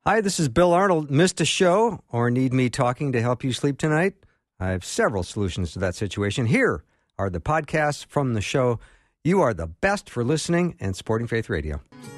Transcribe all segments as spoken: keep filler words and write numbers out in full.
Hi, this is Bill Arnold. Missed a show or need me talking to help you sleep tonight? I have several solutions to that situation. Here are the podcasts from the show. You are the best for listening and supporting Faith Radio.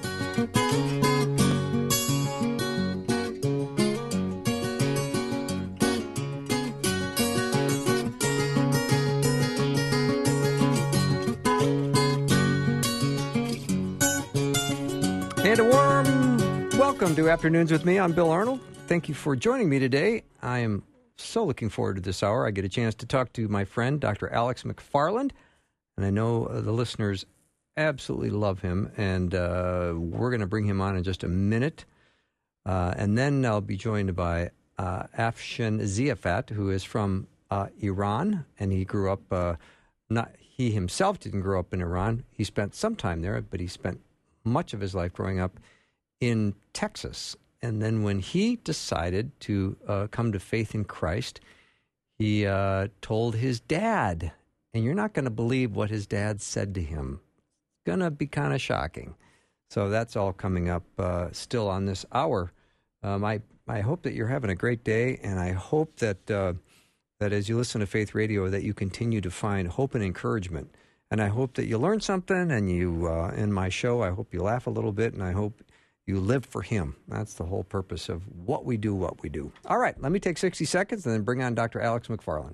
And a warm welcome to Afternoons with me. I'm Bill Arnold. Thank you for joining me today. I am so looking forward to this hour. I get a chance to talk to my friend, Doctor Alex McFarland, and I know uh, the listeners absolutely love him, and uh, we're going to bring him on in just a minute. Uh, and then I'll be joined by uh, Afshin Ziafat, who is from uh, Iran, and he grew up, uh, not he himself didn't grow up in Iran. He spent some time there, but he spent much of his life growing up in Texas. And then when he decided to uh, come to faith in Christ, he uh, told his dad, and you're not going to believe what his dad said to him. It's going to be kind of shocking. So that's all coming up uh, still on this hour. Um, I, I hope that you're having a great day, and I hope that uh, that as you listen to Faith Radio, that you continue to find hope and encouragement. And I hope that you learn something, and you, uh, in my show, I hope you laugh a little bit, and I hope you live for Him. That's the whole purpose of what we do, what we do. All right, let me take sixty seconds and then bring on Doctor Alex McFarland.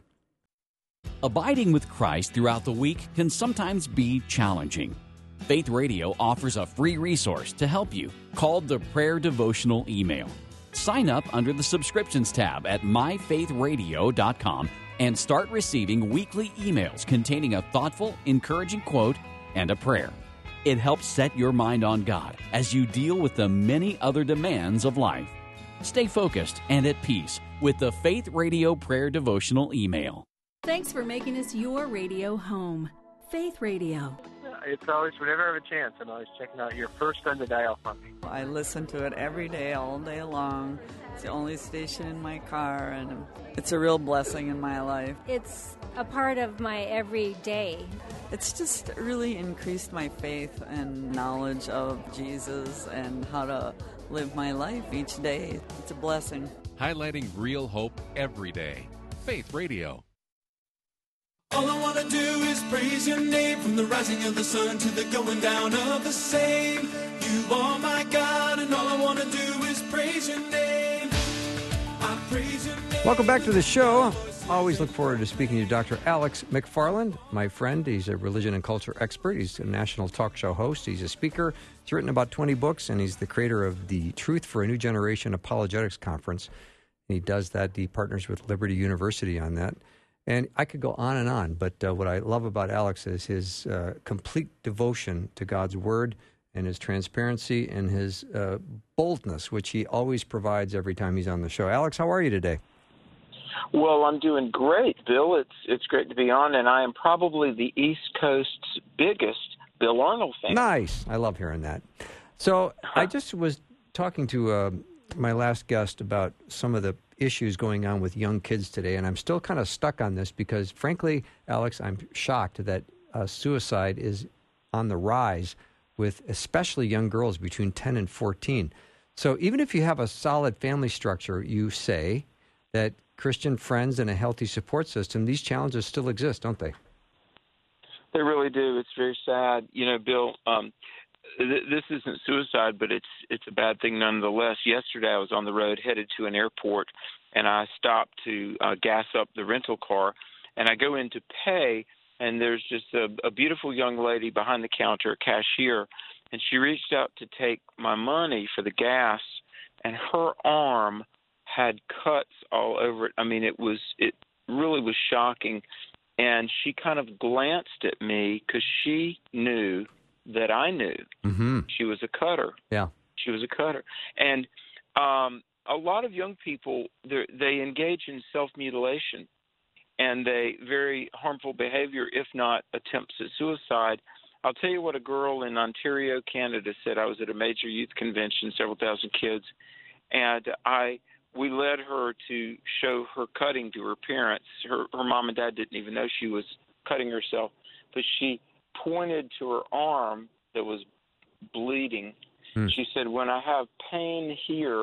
Abiding with Christ throughout the week can sometimes be challenging. Faith Radio offers a free resource to help you called the Prayer Devotional Email. Sign up under the Subscriptions tab at my faith radio dot com and start receiving weekly emails containing a thoughtful, encouraging quote and a prayer. It helps set your mind on God as you deal with the many other demands of life. Stay focused and at peace with the Faith Radio Prayer Devotional Email. Thanks for making us your radio home. Faith Radio. It's always, whenever I have a chance, I'm always checking out your first on the dial for me. I listen to it every day, all day long. It's the only station in my car, and it's a real blessing in my life. It's a part of my everyday. It's just really increased my faith and knowledge of Jesus and how to live my life each day. It's a blessing. Highlighting real hope every day. Faith Radio. All I want to do is praise your name, from the rising of the sun to the going down of the same. You are my God, and all I want to do is praise your name. I praise your name. Welcome back to the show. Always look forward to speaking to Doctor Alex McFarland, my friend. He's a religion and culture expert. He's a national talk show host. He's a speaker. He's written about twenty books, and he's the creator of the Truth for a New Generation Apologetics Conference. And he does that. He partners with Liberty University on that. And I could go on and on, but uh, what I love about Alex is his uh, complete devotion to God's Word and his transparency and his uh, boldness, which he always provides every time he's on the show. Alex, how are you today? Well, I'm doing great, Bill. It's it's great to be on, and I am probably the East Coast's biggest Bill Arnold fan. Nice. I love hearing that. So I just was talking to uh, my last guest about some of the issues going on with young kids today, and I'm still kind of stuck on this because, frankly, Alex, I'm shocked that uh, suicide is on the rise with especially young girls between ten and fourteen. So even if you have a solid family structure, you say that Christian friends and a healthy support system, these challenges still exist, don't they? They really do. It's very sad. You know, Bill, um, th- this isn't suicide, but it's it's a bad thing nonetheless. Yesterday I was on the road headed to an airport, and I stopped to uh, gas up the rental car, and I go in to pay, and there's just a, a beautiful young lady behind the counter, a cashier, and she reached out to take my money for the gas, and her arm had cuts all over it. I mean, it was it really was shocking. And she kind of glanced at me because she knew that I knew. Mm-hmm. She was a cutter. Yeah. She was a cutter. And um, a lot of young people, they engage in self-mutilation and they very harmful behavior, if not attempts at suicide. I'll tell you what a girl in Ontario, Canada said. I was at a major youth convention, several thousand kids, and I we led her to show her cutting to her parents. Her, her mom and dad didn't even know she was cutting herself, but she pointed to her arm that was bleeding. Hmm. She said, when I have pain here,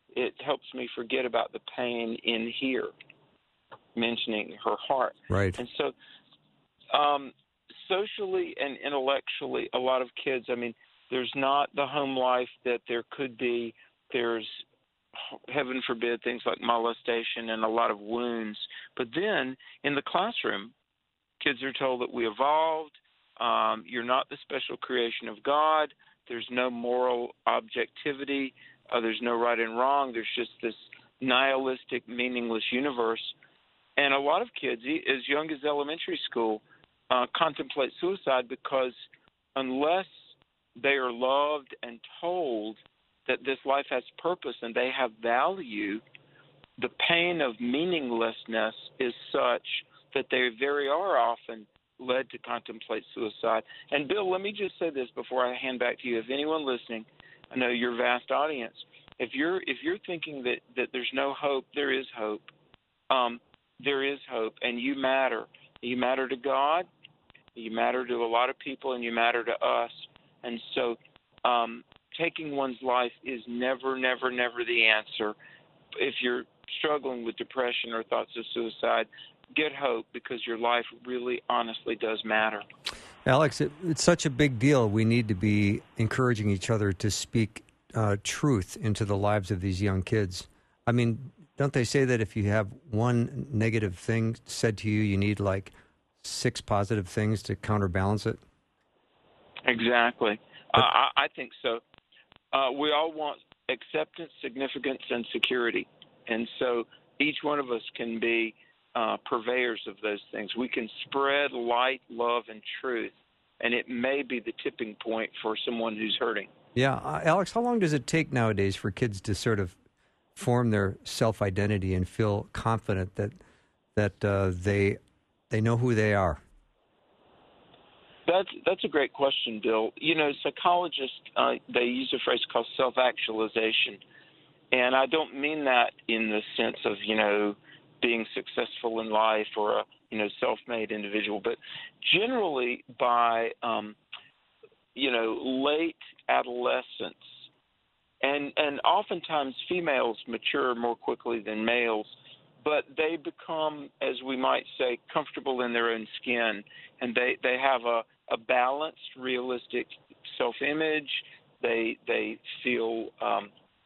it helps me forget about the pain in here, mentioning her heart. Right. And so um, socially and intellectually, a lot of kids, I mean, there's not the home life that there could be. There's, heaven forbid, things like molestation and a lot of wounds. But then in the classroom, kids are told that we evolved. Um, you're not the special creation of God. There's no moral objectivity. Uh, there's no right and wrong. There's just this nihilistic, meaningless universe. And a lot of kids, as young as elementary school, uh, contemplate suicide because unless they are loved and told that this life has purpose and they have value, the pain of meaninglessness is such that they very are often led to contemplate suicide. And, Bill, let me just say this before I hand back to you. If anyone listening, I know your vast audience, if you're if you're thinking that, that there's no hope, there is hope. Um, there is hope, and you matter. You matter to God, you matter to a lot of people, and you matter to us. And so um, taking one's life is never, never, never the answer. If you're struggling with depression or thoughts of suicide, get hope, because your life really, honestly does matter. Alex, it, it's such a big deal. We need to be encouraging each other to speak uh, truth into the lives of these young kids. I mean, don't they say that if you have one negative thing said to you, you need like six positive things to counterbalance it? Exactly. But, uh, I, I think so. Uh, we all want acceptance, significance, and security. And so each one of us can be uh, purveyors of those things. We can spread light, love, and truth, and it may be the tipping point for someone who's hurting. Yeah. Uh, Alex, how long does it take nowadays for kids to sort of form their self-identity and feel confident that that uh, they they know who they are? That's that's a great question, Bill. You know, psychologists, uh, they use a phrase called self-actualization. And I don't mean that in the sense of, you know, being successful in life or a, you know, self-made individual, but generally by, um, you know, late adolescence. And, and oftentimes females mature more quickly than males, but they become, as we might say, comfortable in their own skin, and they, they have a, a balanced, realistic self-image. They they feel, um,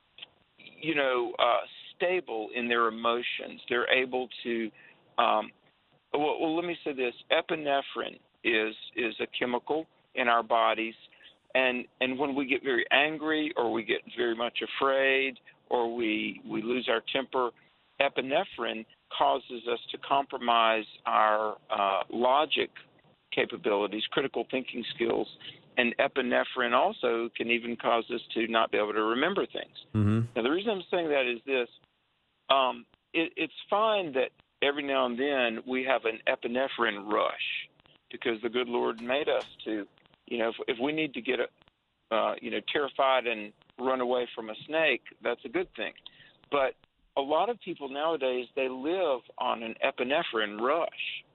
you know, uh, stable in their emotions. They're able to, um, well, well, let me say this. Epinephrine is is a chemical in our bodies, and, and when we get very angry or we get very much afraid or we, we lose our temper, epinephrine causes us to compromise our uh, logic capabilities, critical thinking skills, and epinephrine also can even cause us to not be able to remember things. Mm-hmm. Now, the reason I'm saying that is this. Um, it, it's fine that every now and then we have an epinephrine rush because the good Lord made us to, you know, if, if we need to get, a, uh, you know, terrified and run away from a snake, that's a good thing. But a lot of people nowadays, they live on an epinephrine rush.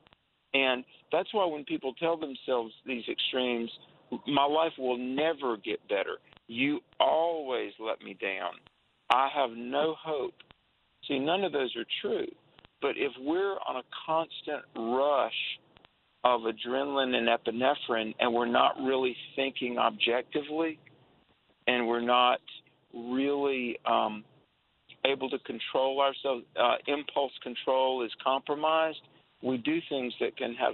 And that's why when people tell themselves these extremes, my life will never get better. You always let me down. I have no hope. See, none of those are true. But if we're on a constant rush of adrenaline and epinephrine and we're not really thinking objectively and we're not really um, able to control ourselves, uh, impulse control is compromised, we do things that can have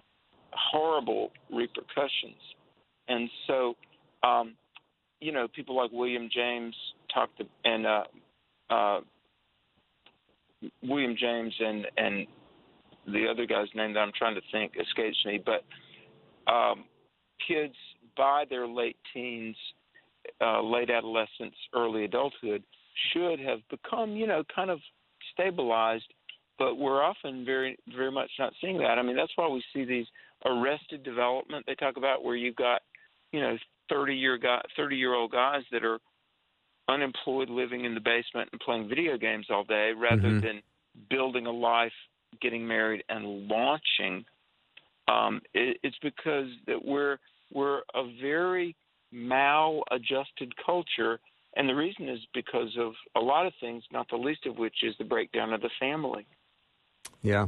horrible repercussions. And so, um, you know, people like William James talked to, and uh, uh, William James and, and the other guy's name that I'm trying to think escapes me, but um, kids by their late teens, uh, late adolescence, early adulthood should have become, you know, kind of stabilized, but we're often very, very much not seeing that. I mean, that's why we see these arrested development they talk about where you've got, you know, thirty-year guy, thirty-year-old guys that are unemployed, living in the basement and playing video games all day rather mm-hmm. than building a life, getting married, and launching. Um, it, it's because that we're we're a very maladjusted culture And the reason is because of a lot of things, not the least of which is the breakdown of the family. Yeah.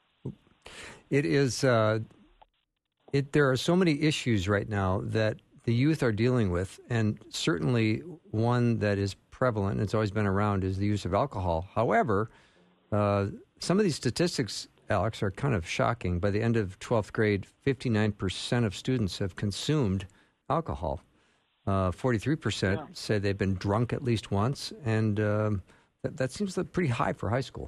It is, uh, it, there are so many issues right now that the youth are dealing with, and certainly one that is prevalent, and it's always been around, is the use of alcohol. However, uh, some of these statistics, Alex, are kind of shocking. By the end of twelfth grade, fifty-nine percent of students have consumed alcohol. Uh, forty-three percent yeah. say they've been drunk at least once, and um, that, that seems pretty high for high school.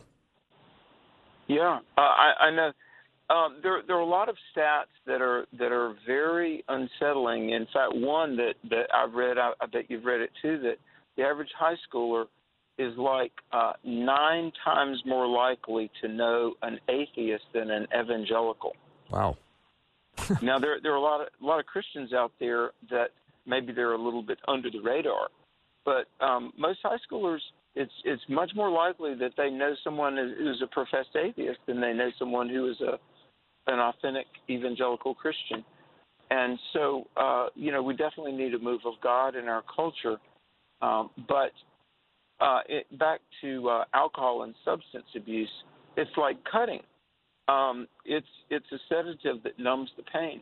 Yeah, uh, I, I know. Um, there, there are a lot of stats that are that are very unsettling. In fact, one that, that I've read, I, I bet you've read it too, that the average high schooler is like uh, nine times more likely to know an atheist than an evangelical. Wow. Now, there there are a lot of a lot of Christians out there that maybe they're a little bit under the radar, but um, most high schoolers, it's it's much more likely that they know someone who's a professed atheist than they know someone who is a an authentic evangelical Christian. And so, uh, you know, we definitely need a move of God in our culture. Um, but uh, it, back to uh, alcohol and substance abuse, it's like cutting. Um, it's it's a sedative that numbs the pain.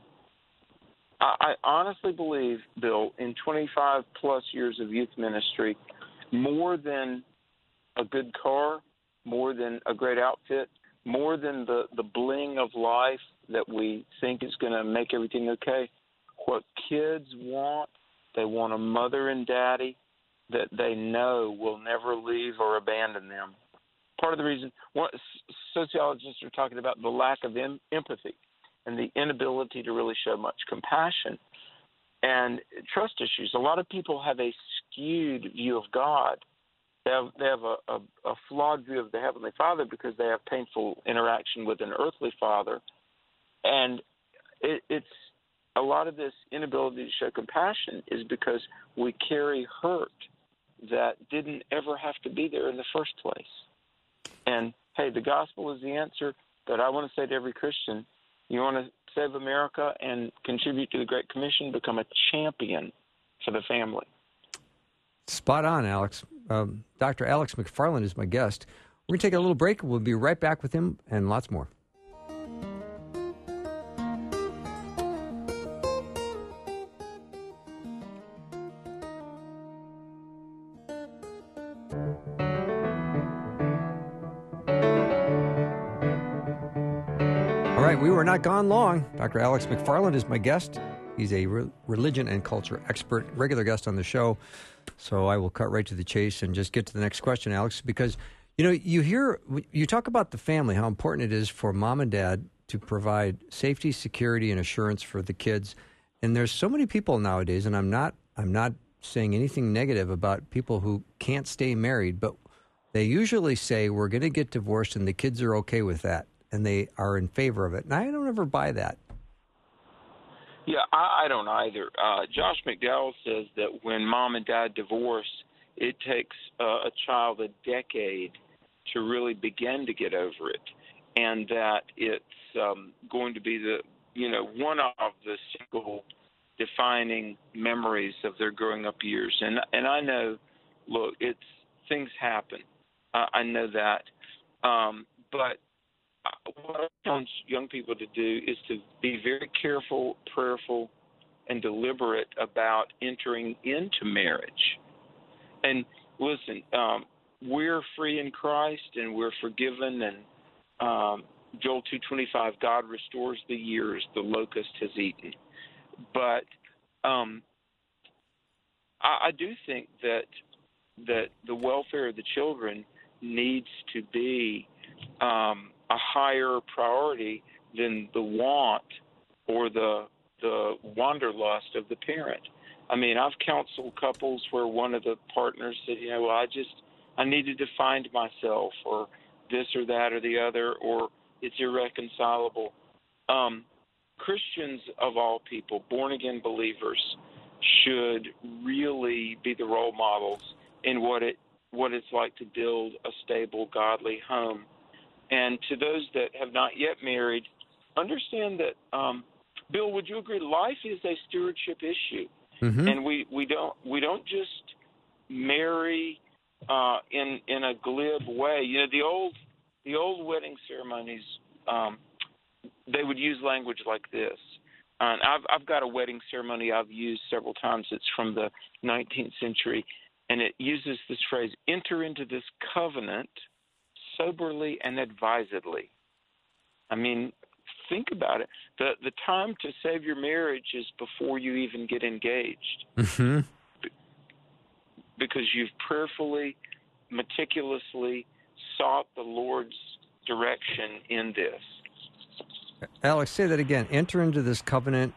I, I honestly believe, Bill, in twenty-five plus years of youth ministry, more than a good car, more than a great outfit, more than the, the bling of life that we think is going to make everything okay, what kids want, they want a mother and daddy that they know will never leave or abandon them. Part of the reason, what, sociologists are talking about the lack of em- empathy and the inability to really show much compassion and trust issues. A lot of people have a skewed view of God. They have, they have a, a, a flawed view of the Heavenly Father because they have painful interaction with an earthly father. And it, it's a lot of this inability to show compassion is because we carry hurt that didn't ever have to be there in the first place. And, hey, the gospel is the answer, but I want to say to every Christian, you want to save America and contribute to the Great Commission, become a champion for the family. Spot on, Alex. Um, Doctor Alex McFarland is my guest. We're going to take a little break. We'll be right back with him and lots more. All right, we were not gone long. Doctor Alex McFarland is my guest. He's a re- religion and culture expert, regular guest on the show. So I will cut right to the chase and just get to the next question, Alex, because, you know, you hear, you talk about the family, how important it is for mom and dad to provide safety, security, and assurance for the kids. And there's so many people nowadays, and I'm not, I'm not saying anything negative about people who can't stay married, but they usually say, we're going to get divorced and the kids are okay with that, and they are in favor of it. And I don't ever buy that. Yeah, I, I don't either. Uh, Josh McDowell says that when mom and dad divorce, it takes uh, a child a decade to really begin to get over it, and that it's um, going to be the, you know, one of the single defining memories of their growing up years. And and I know, look, it's things happen. Uh, I know that, um, but. What I challenge young people to do is to be very careful, prayerful, and deliberate about entering into marriage. And listen, um, we're free in Christ and we're forgiven. And um, Joel two twenty-five, God restores the years the locust has eaten. But um, I, I do think that that the welfare of the children needs to be um, a higher priority than the want or the the wanderlust of the parent. I mean, I've counseled couples where one of the partners said, you know, well, I just, I needed to find myself, or this or that or the other, or it's irreconcilable. Um, Christians of all people, born-again believers, should really be the role models in what it what it's like to build a stable, godly home. And to those that have not yet married, understand that, um, Bill, would you agree? Life is a stewardship issue, mm-hmm. and we, we don't we don't just marry uh, in in a glib way. You know, the old the old wedding ceremonies, um, they would use language like this. And I've I've got a wedding ceremony I've used several times. It's from the nineteenth century, and it uses this phrase: "Enter into this covenant soberly and advisedly." I mean, think about it. The the time to save your marriage is before you even get engaged. Mm-hmm. Because you've prayerfully, meticulously sought the Lord's direction in this. Alex, say that again. Enter into this covenant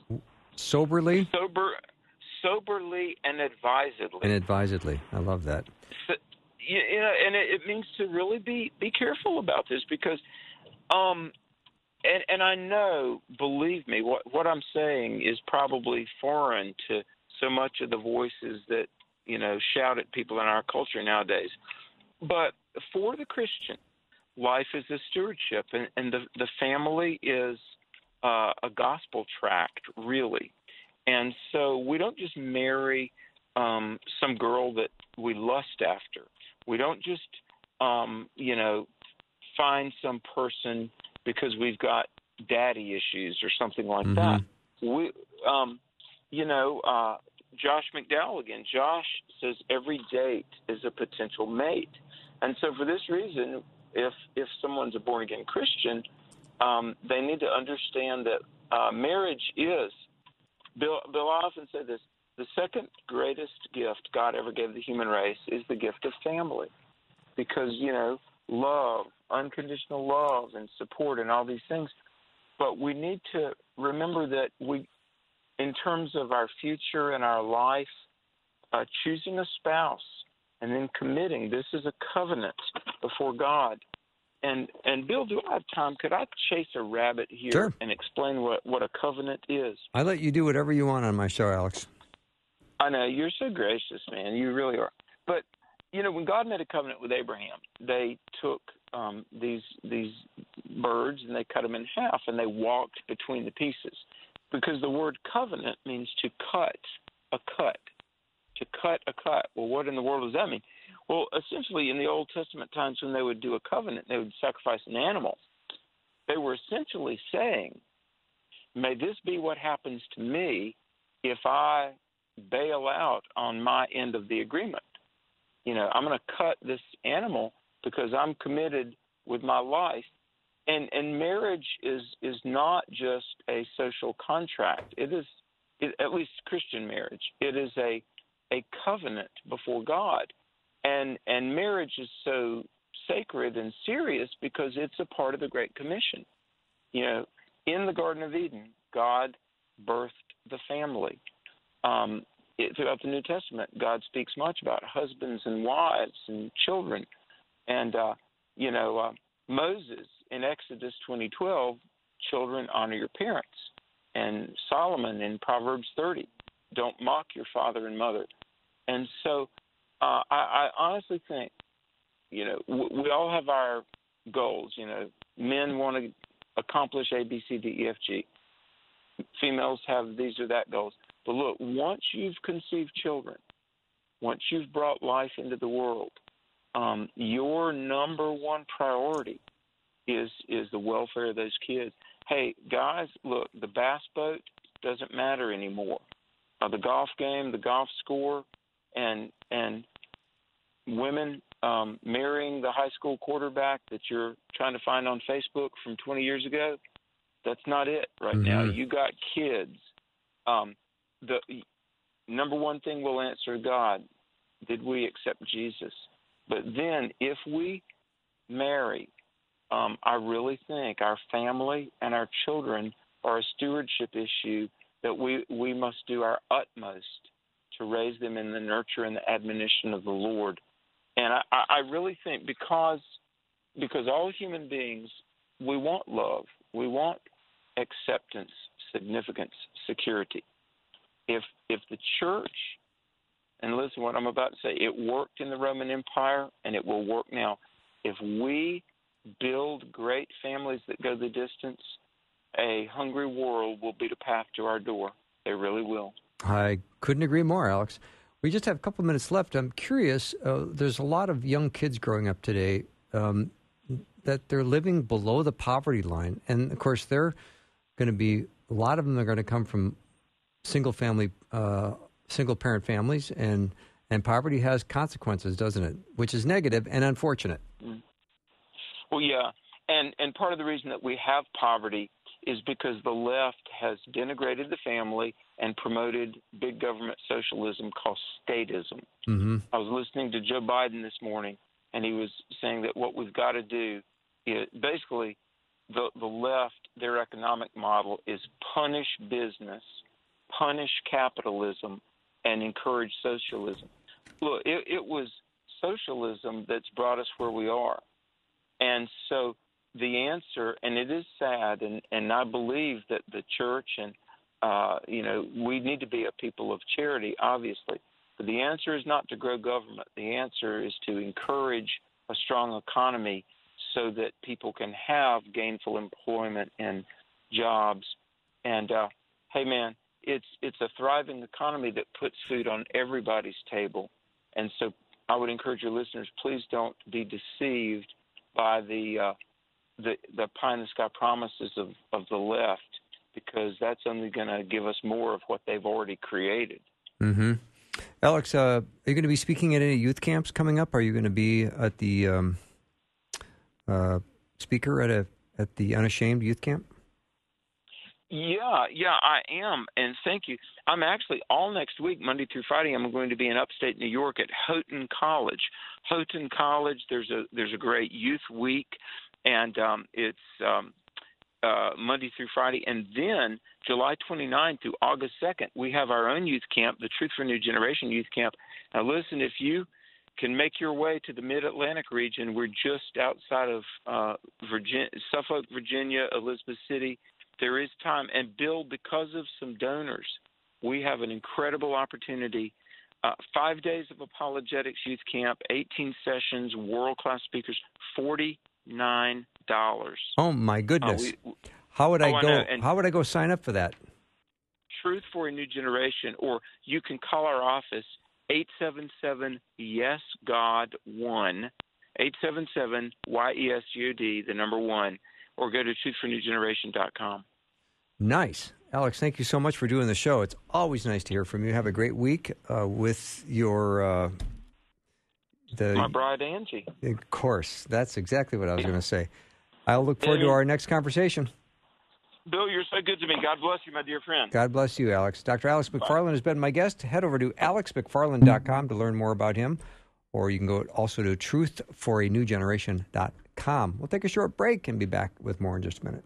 soberly? Sober, soberly and advisedly. And advisedly. I love that. So, you, you know, and it, it means to really be, be careful about this because, um, and, and I know, believe me, what, what I'm saying is probably foreign to so much of the voices that, you know, shout at people in our culture nowadays. But for the Christian, life is a stewardship, and, and the, the family is uh, a gospel tract, really. And so we don't just marry um, some girl that we lust after. We don't just, um, you know, find some person because we've got daddy issues or something like mm-hmm. that. We, um, you know, uh, Josh McDowell again. Josh says every date is a potential mate. And so for this reason, if if someone's a born-again Christian, um, they need to understand that uh, marriage is, Bill, Bill often said this, the second greatest gift God ever gave the human race is the gift of family. Because, you know, love, unconditional love and support and all these things. But we need to remember that we, in terms of our future and our life, uh, choosing a spouse and then committing, this is a covenant before God. And, and Bill, do I have time? Could I chase a rabbit here Sure. and explain what, what a covenant is? I let you do whatever you want on my show, Alex. I know. You're so gracious, man. You really are. But, you know, when God made a covenant with Abraham, they took um, these these birds and they cut them in half and they walked between the pieces. Because the word covenant means to cut a cut, to cut a cut. Well, what in the world does that mean? Well, essentially, in the Old Testament times when they would do a covenant, they would sacrifice an animal. They were essentially saying, may this be what happens to me if I bail out on my end of the agreement. You know, I'm going to cut this animal because I'm committed with my life. And and marriage is, is not just a social contract. It is, it, at least Christian marriage, it is a a covenant before God. And and marriage is so sacred and serious because it's a part of the Great Commission. You know, in the Garden of Eden, God birthed the family. Um, it, throughout the New Testament, God speaks much about husbands and wives and children. And, uh, you know, uh, Moses in Exodus twenty twelve, children honor your parents. And Solomon in Proverbs thirty, don't mock your father and mother. And so uh, I, I honestly think, you know, w- we all have our goals. You know, men want to accomplish A, B, C, D, E, F, G. Females have these or that goals. But look, once you've conceived children, once you've brought life into the world, um, your number one priority is is the welfare of those kids. Hey, guys, look, the bass boat doesn't matter anymore. Uh, the golf game, the golf score, and and women um, marrying the high school quarterback that you're trying to find on Facebook from twenty years ago, that's not it right mm-hmm. now. You got kids. Um, the number one thing we'll answer God, did we accept Jesus? But then if we marry, um, I really think our family and our children are a stewardship issue that we, we must do our utmost to raise them in the nurture and the admonition of the Lord. And I, I really think because because all human beings, we want love. We want acceptance, significance, security. If if the church, and listen what I'm about to say, it worked in the Roman Empire and it will work now. If we build great families that go the distance, a hungry world will beat a path to our door. They really will. I couldn't agree more, Alex. We just have a couple minutes left. I'm curious, uh, there's a lot of young kids growing up today um, that they're living below the poverty line. And, of course, they're going to be, a lot of them are going to come from single-family, uh, single-parent families, and, and poverty has consequences, doesn't it? Which is negative and unfortunate. Mm. Well, yeah, and, and part of the reason that we have poverty is because the left has denigrated the family and promoted big government socialism called statism. Mm-hmm. I was listening to Joe Biden this morning, and he was saying that what we've got to do is basically the, the left, their economic model is punish business, punish capitalism, and encourage socialism. Look, it, it was socialism that's brought us where we are. And so the answer, and it is sad, and, and I believe that the church and, uh, you know, we need to be a people of charity, obviously. But the answer is not to grow government. The answer is to encourage a strong economy so that people can have gainful employment and jobs. And, uh, hey, man, it's it's a thriving economy that puts food on everybody's table. And so I would encourage your listeners, please don't be deceived by the uh, the, the pie-in-the-sky promises of, of the left, because that's only going to give us more of what they've already created. Mm-hmm. Alex, uh, are you going to be speaking at any youth camps coming up? Are you going to be at the um, uh, speaker at a at the Unashamed Youth Camp? Yeah, yeah, I am, and thank you. I'm actually all next week, Monday through Friday. I'm going to be in upstate New York at Houghton College. Houghton College. There's a there's a great youth week, and um, it's um, uh, Monday through Friday, and then July twenty-ninth through August second, we have our own youth camp, the Truth for a New Generation Youth Camp. Now, listen, if you can make your way to the Mid-Atlantic region, we're just outside of uh, Virginia, Suffolk, Virginia, Elizabeth City. There is time. And, Bill, because of some donors, we have an incredible opportunity. Uh, five days of apologetics youth camp, eighteen sessions, world-class speakers, forty-nine dollars. Oh, my goodness. Uh, we, how would I oh, go I How would I go sign up for that? Truth for a New Generation, or you can call our office, eight seven seven, yes God one, eight seven seven, Y E S G O D, the number one, or go to truth for new generation dot com. Nice. Alex, thank you so much for doing the show. It's always nice to hear from you. Have a great week uh, with your... Uh, the My bride, Angie. Of course. That's exactly what I was going to say. I'll look forward to our next conversation. Bill, you're so good to me. God bless you, my dear friend. God bless you, Alex. Doctor Alex McFarland has been my guest. Head over to alex mcfarland dot com to learn more about him, or you can go also to truth for a new generation dot com. We'll take a short break and be back with more in just a minute.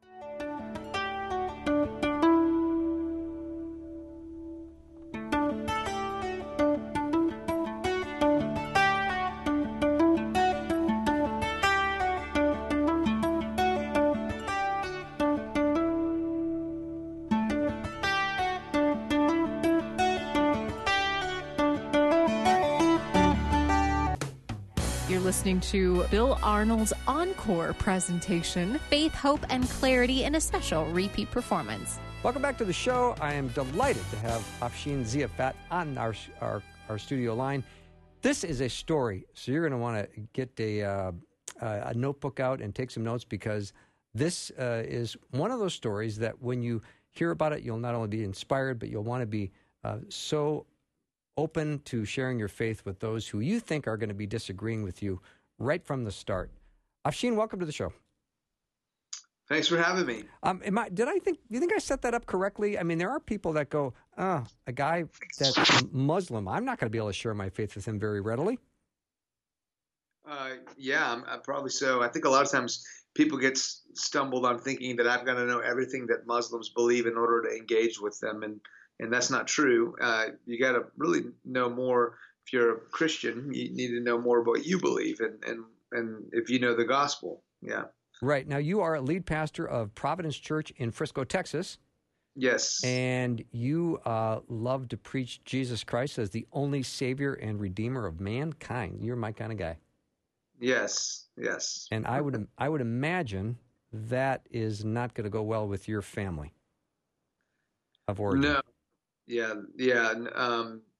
Listening to Bill Arnold's encore presentation, Faith, Hope, and Clarity in a special repeat performance. Welcome back to the show. I am delighted to have Afshin Ziafat on our, our, our studio line. This is a story, so you're going to want to get a, uh, a notebook out and take some notes, because this uh, is one of those stories that when you hear about it, you'll not only be inspired, but you'll want to be uh, so open to sharing your faith with those who you think are going to be disagreeing with you right from the start. Afshin, welcome to the show. Thanks for having me. Um, am I, did I think, do you think I set that up correctly? I mean, there are people that go, oh, a guy that's Muslim, I'm not going to be able to share my faith with him very readily. Uh, yeah, I'm, I'm probably so. I think a lot of times people get stumbled on thinking that I've got to know everything that Muslims believe in order to engage with them, and And that's not true. Uh, you got to really know more. If you're a Christian, you need to know more about what you believe, and, and, and if you know the gospel. Yeah. Right. Now, you are a lead pastor of Providence Church in Frisco, Texas. Yes. And you uh, love to preach Jesus Christ as the only Savior and Redeemer of mankind. You're my kind of guy. Yes. Yes. And I would I would imagine that is not going to go well with your family of origin. No. Yeah, yeah. Um,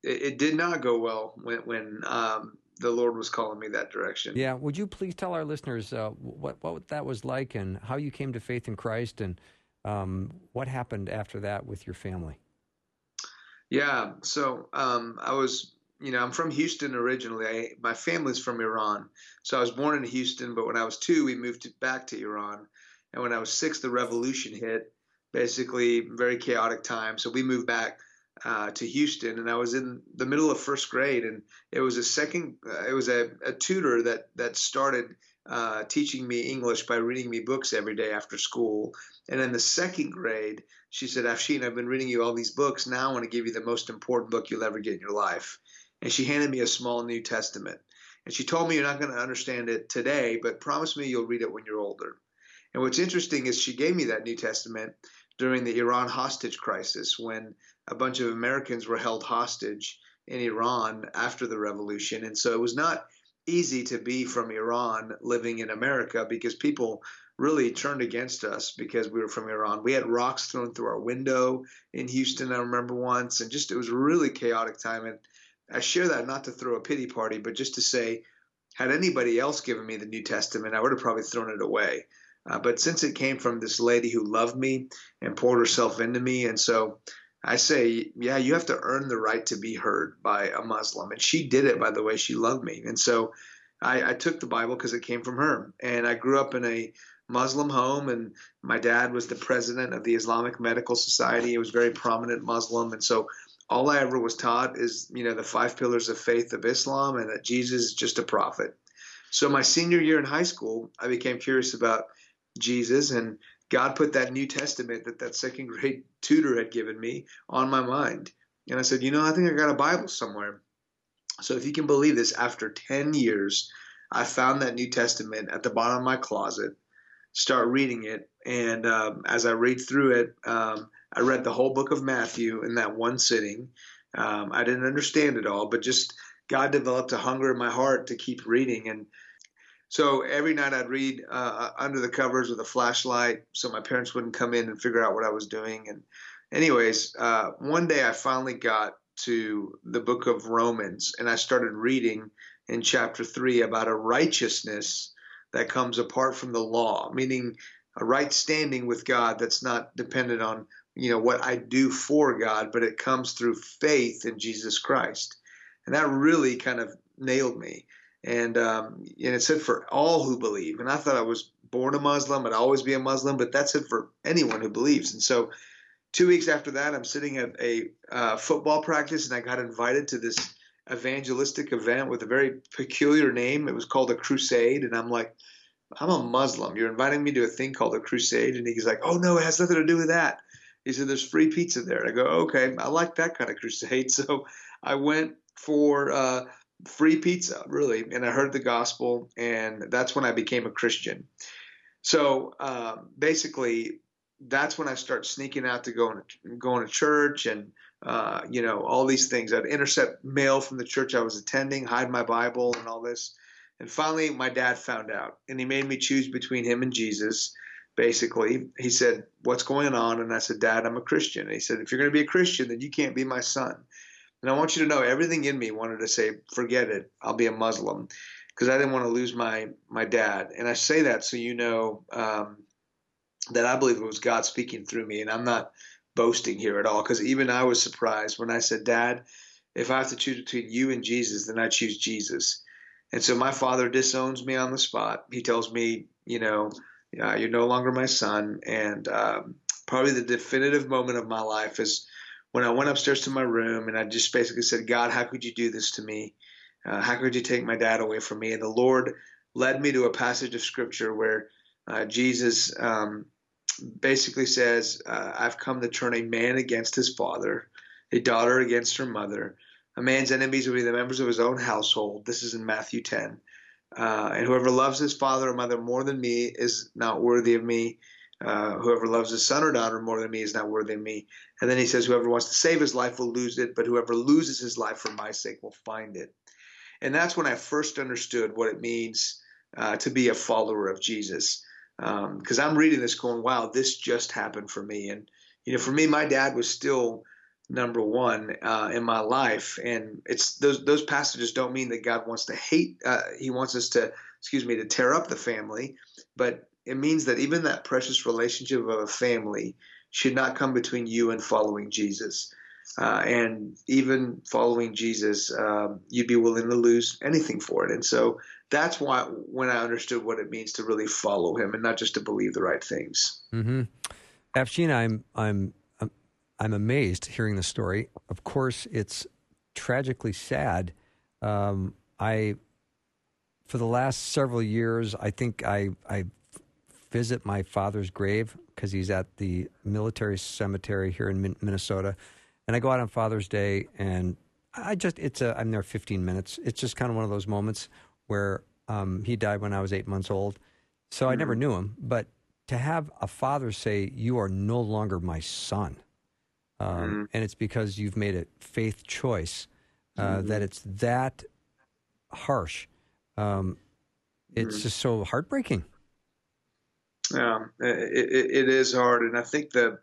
it, it did not go well when, when um, the Lord was calling me that direction. Yeah. Would you please tell our listeners uh, what, what that was like and how you came to faith in Christ and um, what happened after that with your family? Yeah. So um, I was, you know, I'm from Houston originally. I, my family's from Iran. So I was born in Houston, but when I was two, we moved to, back to Iran. And when I was six, the revolution hit, basically very chaotic time. So we moved back uh, to Houston, and I was in the middle of first grade, and it was a second, uh, it was a, a tutor that, that started uh, teaching me English by reading me books every day after school. And in the second grade, she said, Afshin, I've been reading you all these books. Now I want to give you the most important book you'll ever get in your life. And she handed me a small New Testament. And she told me, you're not going to understand it today, but promise me you'll read it when you're older. And what's interesting is she gave me that New Testament during the Iran hostage crisis, when a bunch of Americans were held hostage in Iran after the revolution. And so it was not easy to be from Iran living in America, because people really turned against us because we were from Iran. We had rocks thrown through our window in Houston, I remember once, and just it was a really chaotic time. And I share that not to throw a pity party, but just to say, had anybody else given me the New Testament, I would have probably thrown it away. Uh, but since it came from this lady who loved me and poured herself into me, and so I say, yeah, you have to earn the right to be heard by a Muslim. And she did it by the way she loved me. And so I, I took the Bible because it came from her. And I grew up in a Muslim home, and my dad was the president of the Islamic Medical Society. He was a very prominent Muslim. And so all I ever was taught is, you know, the five pillars of faith of Islam, and that Jesus is just a prophet. So my senior year in high school, I became curious about Jesus, and God put that New Testament that that second grade tutor had given me on my mind. And I said, you know, I think I got a Bible somewhere. So if you can believe this, after ten years, I found that New Testament at the bottom of my closet, start reading it. And um, as I read through it, um, I read the whole book of Matthew in that one sitting. Um, I didn't understand it all, but just God developed a hunger in my heart to keep reading. And so every night I'd read uh, under the covers with a flashlight so my parents wouldn't come in and figure out what I was doing. And anyways, uh, one day I finally got to the book of Romans, and I started reading in chapter three about a righteousness that comes apart from the law, meaning a right standing with God that's not dependent on, you know, what I do for God, but it comes through faith in Jesus Christ. And that really kind of nailed me. And um, and it said for all who believe. And I thought I was born a Muslim, I'd always be a Muslim, but that said for anyone who believes. And so two weeks after that, I'm sitting at a uh, football practice, and I got invited to this evangelistic event with a very peculiar name. It was called a crusade. And I'm like, I'm a Muslim. You're inviting me to a thing called a crusade? And he's like, oh, no, it has nothing to do with that. He said, there's free pizza there. I go, okay, I like that kind of crusade. So I went for uh, free pizza, really. And I heard the gospel, and that's when I became a Christian. So uh, basically, that's when I start sneaking out to go to, going to church and, uh, you know, all these things. I'd intercept mail from the church I was attending, hide my Bible and all this. And finally, my dad found out, and he made me choose between him and Jesus. Basically, he said, what's going on? And I said, Dad, I'm a Christian. And he said, if you're going to be a Christian, then you can't be my son. And I want you to know, everything in me wanted to say, forget it, I'll be a Muslim, because I didn't want to lose my my dad. And I say that so you know um, that I believe it was God speaking through me, and I'm not boasting here at all, because even I was surprised when I said, Dad, if I have to choose between you and Jesus, then I choose Jesus. And so my father disowns me on the spot. He tells me, you know, uh, you're no longer my son. And um, probably the definitive moment of my life is when I went upstairs to my room, and I just basically said, God, how could you do this to me? Uh, how could you take my dad away from me? And the Lord led me to a passage of scripture where uh, Jesus um, basically says, uh, I've come to turn a man against his father, a daughter against her mother. A man's enemies will be the members of his own household. This is in Matthew ten. Uh, and whoever loves his father or mother more than me is not worthy of me. Uh, whoever loves his son or daughter more than me is not worthy of me. And then he says, whoever wants to save his life will lose it, but whoever loses his life for my sake will find it. And that's when I first understood what it means uh, to be a follower of Jesus. Because um, I'm reading this going, wow, this just happened for me. And, you know, for me, my dad was still number one uh, in my life. And it's those those passages don't mean that God wants to hate. Uh, he wants us to, excuse me, to tear up the family, but it means that even that precious relationship of a family should not come between you and following Jesus. Uh, and even following Jesus, um, you'd be willing to lose anything for it. And so that's why when I understood what it means to really follow him and not just to believe the right things. Mm-hmm. Afshin, I'm I'm I'm I'm amazed hearing the story. Of course, it's tragically sad. Um, I for the last several years, I think I I visit my father's grave because he's at the military cemetery here in Min- Minnesota. And I go out on Father's Day, and I just, it's a, I'm there fifteen minutes. It's just kind of one of those moments where um, he died when I was eight months old. So mm-hmm. I never knew him. But to have a father say, you are no longer my son, um, mm-hmm. and it's because you've made a faith choice, uh, mm-hmm. that it's that harsh. Um, it's mm-hmm. just so heartbreaking. Yeah, it, it, it is hard. And I think that,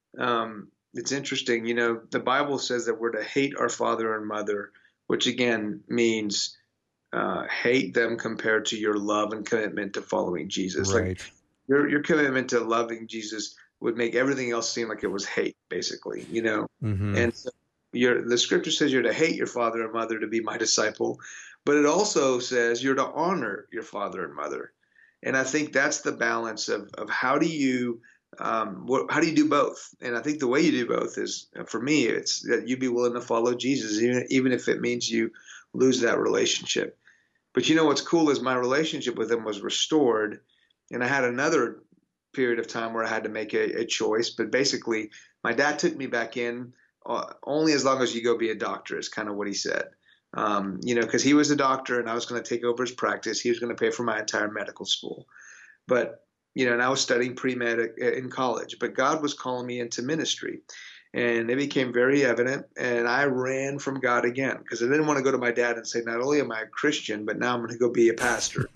um, it's interesting, you know, the Bible says that we're to hate our father and mother, which again means uh, hate them compared to your love and commitment to following Jesus. Right. Like your your commitment to loving Jesus would make everything else seem like it was hate, basically, you know. Mm-hmm. And so you're, the scripture says you're to hate your father and mother to be my disciple, but it also says you're to honor your father and mother. And I think that's the balance of of how do you Um, what, how do you do both? And I think the way you do both is, for me, it's that you be willing to follow Jesus, even, even if it means you lose that relationship. But you know what's cool is my relationship with him was restored, and I had another period of time where I had to make a, a choice. But basically, my dad took me back in uh, only as long as you go be a doctor is kind of what he said. Um, you know, because he was a doctor, and I was going to take over his practice. He was going to pay for my entire medical school. But You know, and I was studying pre-med in college, but God was calling me into ministry, and it became very evident. And I ran from God again because I didn't want to go to my dad and say, not only am I a Christian, but now I'm going to go be a pastor.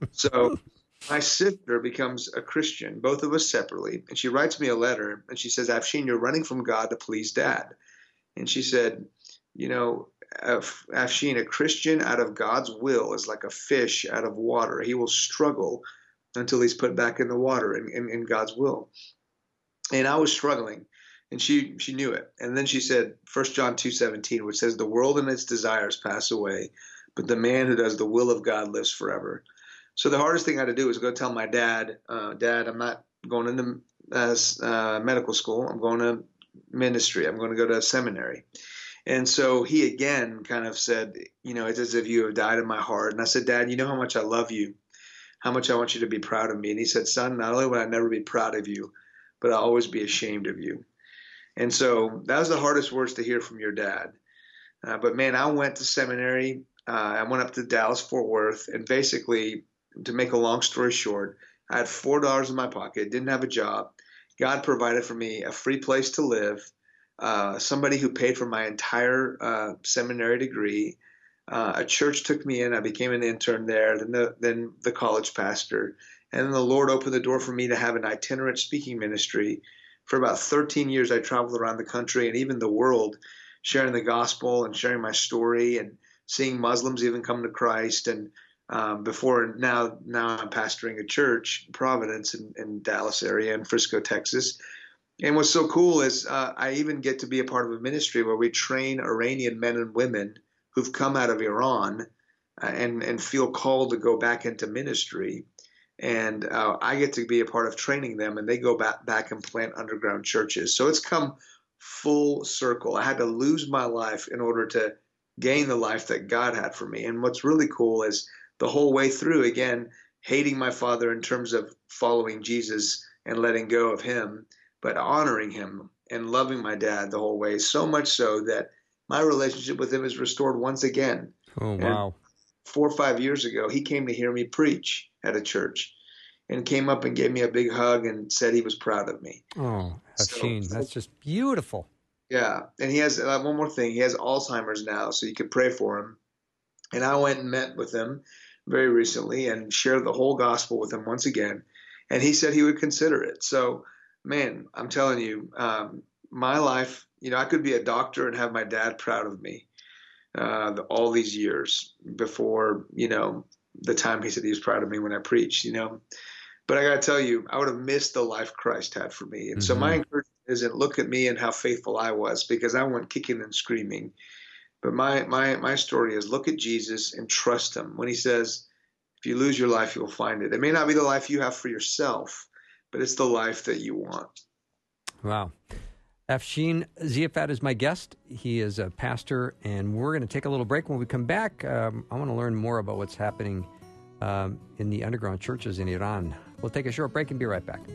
So my sister becomes a Christian, both of us separately. And she writes me a letter, and she says, Afshin, you're running from God to please Dad. And she said, you know, Afshin, a Christian out of God's will is like a fish out of water. He will struggle until he's put back in the water in, in, in God's will. And I was struggling, and she she knew it. And then she said, First John two seventeen, which says, the world and its desires pass away, but the man who does the will of God lives forever. So the hardest thing I had to do was go tell my dad, uh, Dad, I'm not going into uh, uh, medical school. I'm going to ministry. I'm going to go to a seminary. And so he again kind of said, you know, it's as if you have died in my heart. And I said, Dad, you know how much I love you, how much I want you to be proud of me. And he said, son, not only will I never be proud of you, but I'll always be ashamed of you. And so that was the hardest words to hear from your dad. Uh, but man, I went to seminary. Uh, I went up to Dallas, Fort Worth. And basically, to make a long story short, I had four dollars in my pocket, didn't have a job. God provided for me a free place to live, uh, somebody who paid for my entire uh, seminary degree. Uh, a church took me in. I became an intern there, then the, then the college pastor. And then the Lord opened the door for me to have an itinerant speaking ministry. For about thirteen years, I traveled around the country and even the world, sharing the gospel and sharing my story and seeing Muslims even come to Christ. And um, before now, now I'm pastoring a church, Providence in, in Dallas area in Frisco, Texas. And what's so cool is uh, I even get to be a part of a ministry where we train Iranian men and women who've come out of Iran uh, and, and feel called to go back into ministry. And uh, I get to be a part of training them, and they go back, back and plant underground churches. So it's come full circle. I had to lose my life in order to gain the life that God had for me. And what's really cool is the whole way through, again, hating my father in terms of following Jesus and letting go of him, but honoring him and loving my dad the whole way, so much so that my relationship with him is restored once again. Oh, wow. And four or five years ago, he came to hear me preach at a church and came up and gave me a big hug and said he was proud of me. Oh, Afshin, so, that's just beautiful. Yeah. And he has uh, one more thing. He has Alzheimer's now, so you could pray for him. And I went and met with him very recently and shared the whole gospel with him once again. And he said he would consider it. So, man, I'm telling you, um, my life you know, I could be a doctor and have my dad proud of me uh, the, all these years before, you know, the time he said he was proud of me when I preached, you know. But I got to tell you, I would have missed the life Christ had for me. And mm-hmm. so my encouragement isn't look at me and how faithful I was, because I went kicking and screaming. But my, my, my story is look at Jesus and trust him. When he says, if you lose your life, you'll find it. It may not be the life you have for yourself, but it's the life that you want. Wow. Afshin Ziafat is my guest. He is a pastor, and we're going to take a little break. When we come back, um, I want to learn more about what's happening um, in the underground churches in Iran. We'll take a short break and be right back.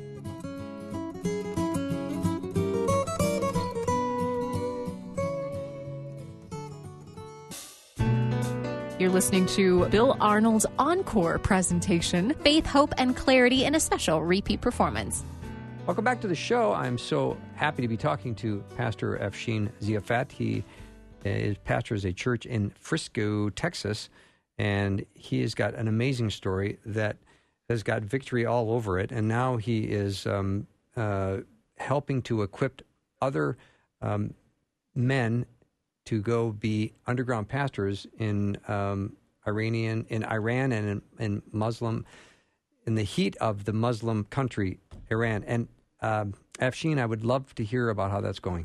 You're listening to Bill Arnold's Encore presentation, Faith, Hope, and Clarity in a special repeat performance. Welcome back to the show. I'm so happy to be talking to Pastor Afshin Ziafat. He is pastors a church in Frisco, Texas, and he has got an amazing story that has got victory all over it. And now he is um, uh, helping to equip other um, men to go be underground pastors in um, Iranian, in Iran, and in, in Muslim, in the heat of the Muslim country, Iran. And um, Afshin, I would love to hear about how that's going.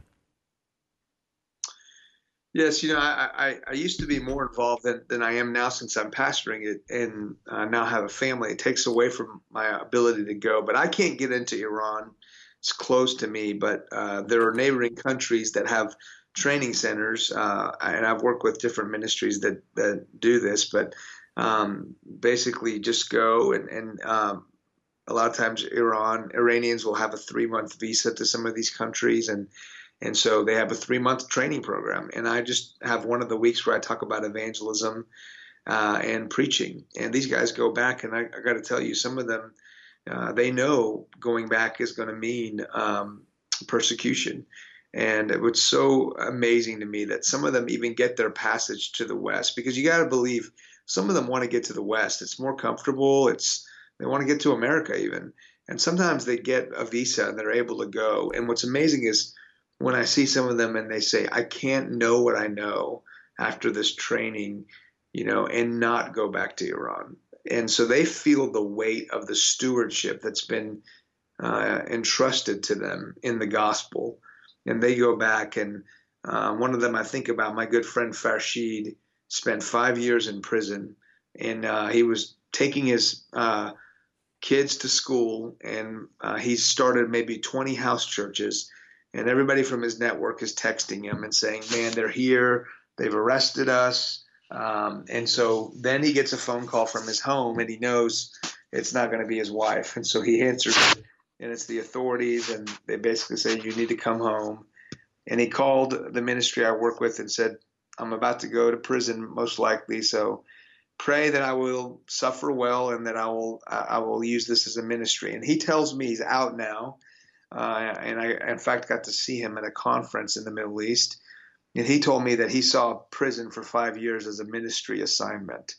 Yes, you know, I, I, I used to be more involved than, than I am now since I'm pastoring it and uh, now have a family. It takes away from my ability to go. But I can't get into Iran. It's close to me, but uh, there are neighboring countries that have training centers, uh, and I've worked with different ministries that, that do this, but um, basically just go and, and um, a lot of times Iran, Iranians will have a three-month visa to some of these countries, and and so they have a three-month training program. And I just have one of the weeks where I talk about evangelism uh, and preaching. And these guys go back, and I, I got to tell you, some of them, uh, they know going back is going to mean um, persecution. And it was so amazing to me that some of them even get their passage to the West, because you got to believe some of them want to get to the West. It's more comfortable. It's they want to get to America even. And sometimes they get a visa and they're able to go. And what's amazing is when I see some of them and they say, I can't know what I know after this training, you know, and not go back to Iran. And so they feel the weight of the stewardship that's been uh, entrusted to them in the gospel. And they go back, and uh, one of them I think about, my good friend Farshid, spent five years in prison, and uh, he was taking his uh, kids to school, and uh, he started maybe twenty house churches, and everybody from his network is texting him and saying, man, they're here, they've arrested us. Um, and so then he gets a phone call from his home, and he knows it's not going to be his wife. And so he answers it. And it's the authorities, and they basically say, you need to come home. And he called the ministry I work with and said, I'm about to go to prison, most likely, so pray that I will suffer well and that I will I will use this as a ministry. And he tells me he's out now, uh, and I, in fact, got to see him at a conference in the Middle East. And he told me that he saw prison for five years as a ministry assignment.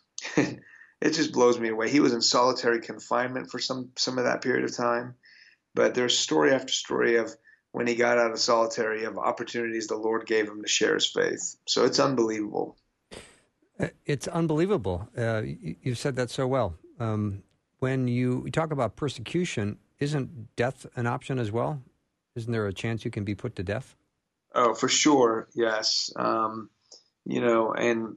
It just blows me away. He was in solitary confinement for some, some of that period of time. But there's story after story of when he got out of solitary, of opportunities the Lord gave him to share his faith. So it's unbelievable. It's unbelievable. Uh, you, you've said that so well. Um, when you talk about persecution, isn't death an option as well? Isn't there a chance you can be put to death? Oh, for sure, yes. Um, you know, and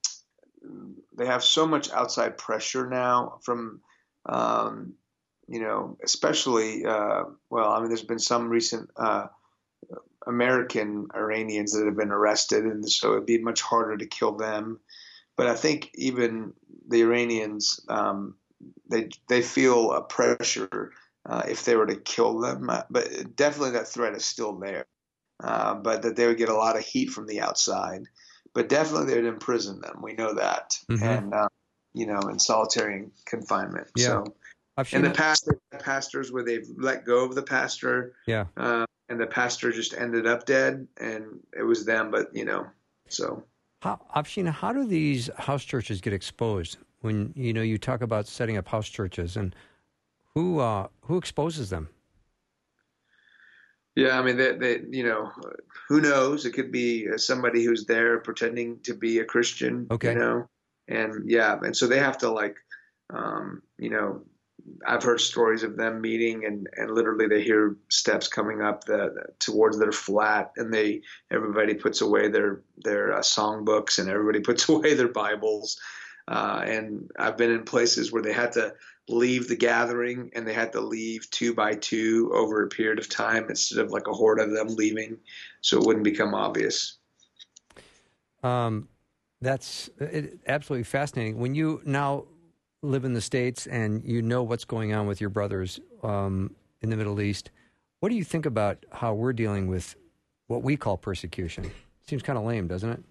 they have so much outside pressure now from, um, you know, especially, uh, well, I mean, there's been some recent uh, American Iranians that have been arrested, and so it'd be much harder to kill them. But I think even the Iranians, um, they they feel a pressure uh, if they were to kill them. But definitely that threat is still there, uh, but that they would get a lot of heat from the outside. But definitely they would imprison them. We know that. Mm-hmm. And, uh, you know, in solitary confinement. Yeah. So in the past, they've had pastors where they've let go of the pastor. Yeah. Uh, and the pastor just ended up dead, and it was them. But, you know, so. How, Afshin, how do these house churches get exposed? When, you know, you talk about setting up house churches, and who uh, who exposes them? Yeah, I mean, they, they, you know, who knows? It could be somebody who's there pretending to be a Christian, Okay. you know, and yeah, and so they have to like, um, you know, I've heard stories of them meeting and, and literally they hear steps coming up the, towards their flat, and they everybody puts away their their uh, songbooks and everybody puts away their Bibles, uh, and I've been in places where they had to leave the gathering and they had to leave two by two over a period of time instead of like a horde of them leaving, so it wouldn't become obvious. Um, that's it, absolutely fascinating. When you now live in the States and you know what's going on with your brothers um, in the Middle East, what do you think about how we're dealing with what we call persecution? Seems kind of lame, doesn't it?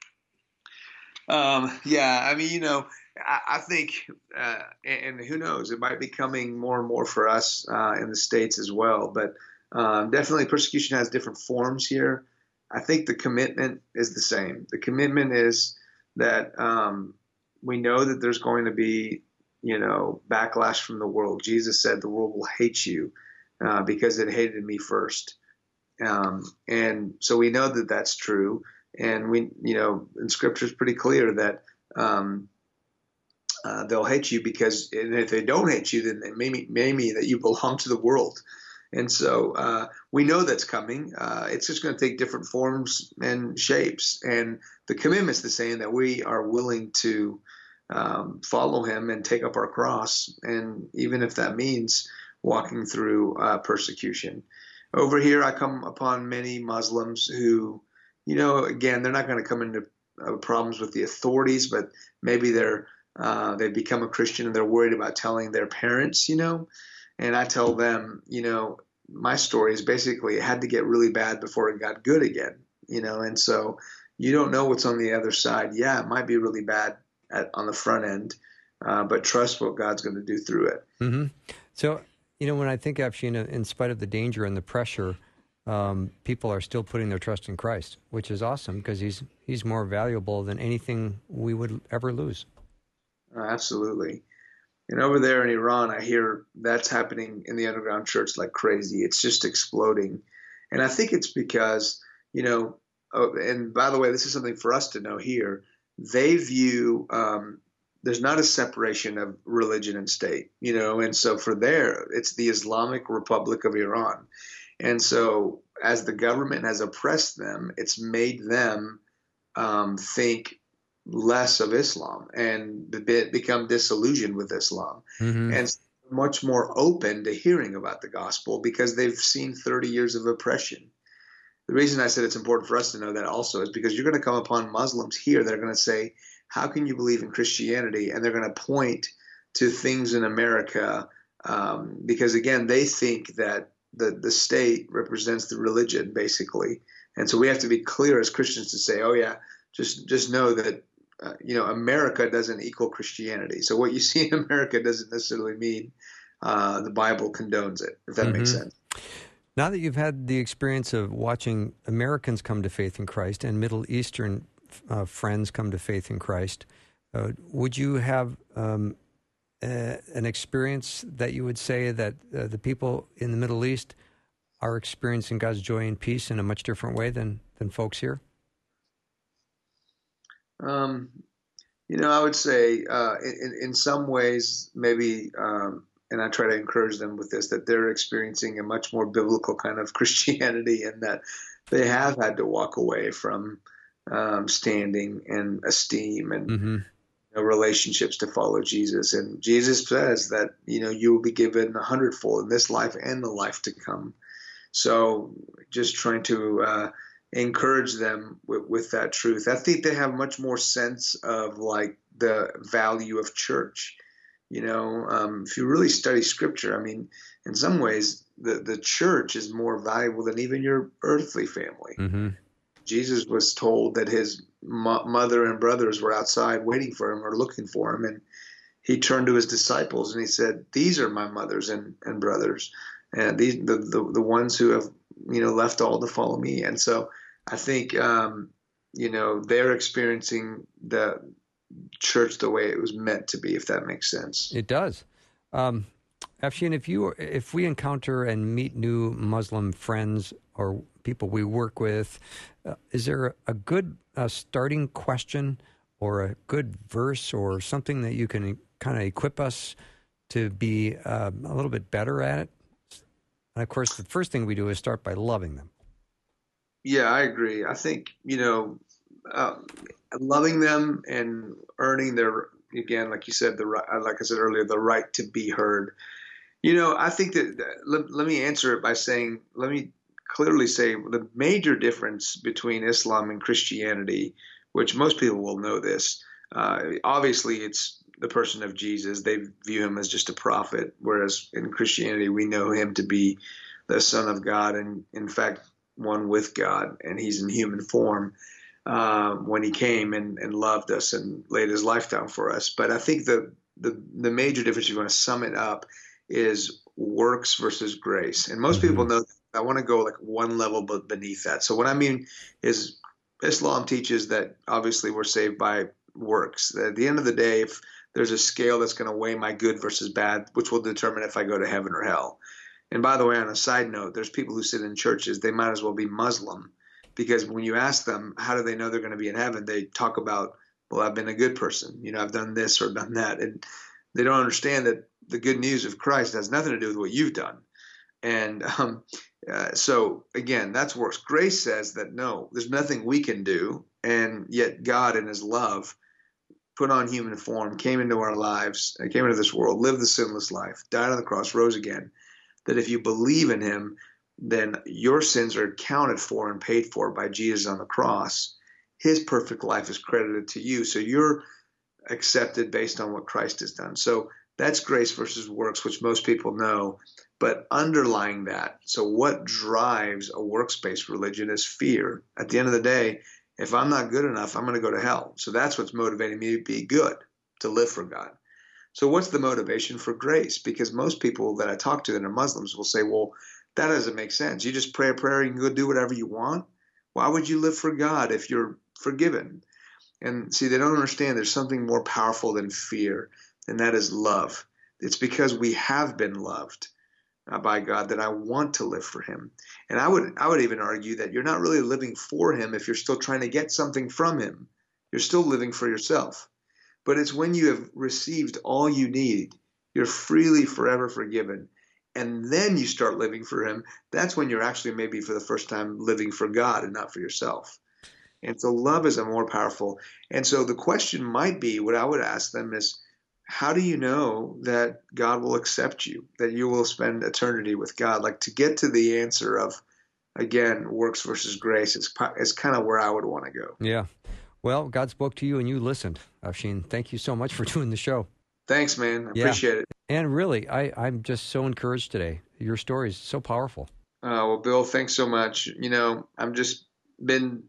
Um, yeah, I mean, you know, I, I think, uh, and, and who knows, it might be coming more and more for us uh, in the States as well. But um, definitely persecution has different forms here. I think the commitment is the same. The commitment is that um, we know that there's going to be, you know, backlash from the world. Jesus said the world will hate you uh, because it hated me first. Um, and so we know that that's true. And we, you know, and Scripture is pretty clear that um, uh, they'll hate you because, and if they don't hate you, then it may, may mean that you belong to the world. And so uh, we know that's coming. Uh, it's just going to take different forms and shapes. And the commitment's the same, that we are willing to um, follow him and take up our cross. And even if that means walking through uh, persecution. Over here, I come upon many Muslims who, you know, again, they're not going to come into uh, problems with the authorities, but maybe they're uh, they become a Christian and they're worried about telling their parents, you know. And I tell them, you know, my story is basically it had to get really bad before it got good again, you know. And so you don't know what's on the other side. Yeah, it might be really bad at, on the front end, uh, but trust what God's going to do through it. Mm-hmm. So, you know, when I think, actually, in, in spite of the danger and the pressure, um, people are still putting their trust in Christ, which is awesome because he's he's more valuable than anything we would ever lose. Uh, absolutely. And over there in Iran, I hear that's happening in the underground church like crazy. It's just exploding. And I think it's because, you know, oh, and by the way, this is something for us to know here. They view um, there's not a separation of religion and state, you know, and so for there, it's the Islamic Republic of Iran. And so as the government has oppressed them, it's made them um, think less of Islam and become disillusioned with Islam, mm-hmm. and much more open to hearing about the gospel because they've seen thirty years of oppression. The reason I said it's important for us to know that also is because you're going to come upon Muslims here that are going to say, how can you believe in Christianity? And they're going to point to things in America um, because, again, they think that the, the state represents the religion, basically. And so we have to be clear as Christians to say, oh, yeah, just just know that Uh, you know, America doesn't equal Christianity. So what you see in America doesn't necessarily mean uh, the Bible condones it, if that mm-hmm. makes sense. Now that you've had the experience of watching Americans come to faith in Christ and Middle Eastern uh, friends come to faith in Christ, uh, would you have um, uh, an experience that you would say that uh, the people in the Middle East are experiencing God's joy and peace in a much different way than, than folks here? Um, you know, I would say uh, in, in some ways, maybe, um, and I try to encourage them with this, that they're experiencing a much more biblical kind of Christianity and that they have had to walk away from um, standing and esteem and mm-hmm. you know, relationships to follow Jesus. And Jesus says that, you know, you will be given a hundredfold in this life and the life to come. So just trying to uh, encourage them with, with that truth. I think they have much more sense of like the value of church. You know, um, if you really study Scripture, I mean, in some ways, the, the church is more valuable than even your earthly family. Mm-hmm. Jesus was told that his mo- mother and brothers were outside waiting for him or looking for him, and he turned to his disciples and he said, "These are my mothers and, and brothers, and these the, the the ones who have you know left all to follow me." And so I think um, you know they're experiencing the church the way it was meant to be, if that makes sense. It does. Um, Afshin, if you if we encounter and meet new Muslim friends or people we work with, uh, is there a good uh, starting question or a good verse or something that you can kind of equip us to be uh, a little bit better at it? And of course, the first thing we do is start by loving them. Yeah, I agree. I think, you know, uh, loving them and earning their, again, like you said, the like I said earlier, the right to be heard. You know, I think that, let, let me answer it by saying, let me clearly say the major difference between Islam and Christianity, which most people will know this, uh, obviously it's the person of Jesus. They view him as just a prophet, whereas in Christianity we know him to be the Son of God and, in fact, one with God, and he's in human form uh, when he came and, and loved us and laid his life down for us. But I think the, the, the major difference, if you want to sum it up, is works versus grace. And most people know that. I want to go like one level beneath that. So what I mean is Islam teaches that obviously we're saved by works. At the end of the day, if there's a scale that's going to weigh my good versus bad, which will determine if I go to heaven or hell. And by the way, on a side note, there's people who sit in churches, they might as well be Muslim, because when you ask them, how do they know they're going to be in heaven? They talk about, well, I've been a good person. You know, I've done this or done that. And they don't understand that the good news of Christ has nothing to do with what you've done. And um, uh, so, again, that's works. Grace says that, no, there's nothing we can do, and yet God in his love put on human form, came into our lives, came into this world, lived the sinless life, died on the cross, rose again, that if you believe in him, then your sins are accounted for and paid for by Jesus on the cross. His perfect life is credited to you, so you're accepted based on what Christ has done. So that's grace versus works, which most people know. But underlying that, so what drives a works-based religion is fear. At the end of the day, if I'm not good enough, I'm going to go to hell. So that's what's motivating me to be good, to live for God. So what's the motivation for grace? Because most people that I talk to that are Muslims will say, well, that doesn't make sense. You just pray a prayer, you can go do whatever you want. Why would you live for God if you're forgiven? And see, they don't understand there's something more powerful than fear, and that is love. It's because we have been loved uh, by God that I want to live for him. And I would I would even argue that you're not really living for him if you're still trying to get something from him. You're still living for yourself. But it's when you have received all you need, you're freely forever forgiven, and then you start living for him, that's when you're actually maybe for the first time living for God and not for yourself. And so love is a more powerful. And so the question might be, what I would ask them is, how do you know that God will accept you, that you will spend eternity with God? Like, to get to the answer of, again, works versus grace is, is kind of where I would want to go. Yeah. Well, God spoke to you and you listened. Afshin, thank you so much for doing the show. Thanks, man. I yeah. appreciate it. And really, I, I'm just so encouraged today. Your story is so powerful. Uh, well, Bill, thanks so much. You know, I've just been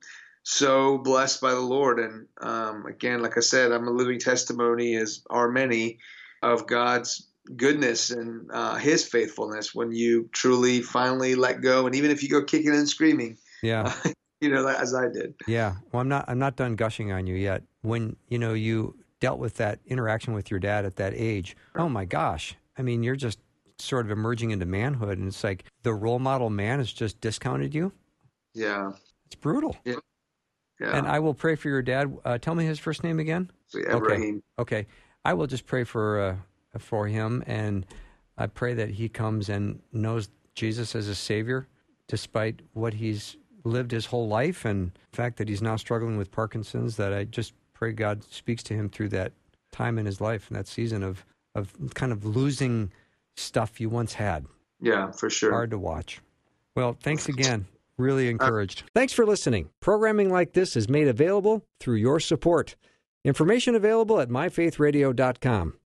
so blessed by the Lord. And um, again, like I said, I'm a living testimony, as are many, of God's goodness and uh, his faithfulness when you truly finally let go. And even if you go kicking and screaming, yeah, uh, you know, as I did. Yeah. Well, I'm not, I'm not done gushing on you yet. When, you know, you dealt with that interaction with your dad at that age, oh my gosh. I mean, you're just sort of emerging into manhood, and it's like the role model man has just discounted you. Yeah. It's brutal. Yeah. Yeah. And I will pray for your dad. Uh, tell me his first name again. So, Ibrahim. Okay. Okay. I will just pray for uh, for him, and I pray that he comes and knows Jesus as a Savior, despite what he's lived his whole life, and the fact that he's now struggling with Parkinson's. That I just pray God speaks to him through that time in his life and that season of of kind of losing stuff you once had. Yeah, for sure. Hard to watch. Well, thanks again. Really encouraged. Thanks for listening. Programming like this is made available through your support. Information available at my faith radio dot com.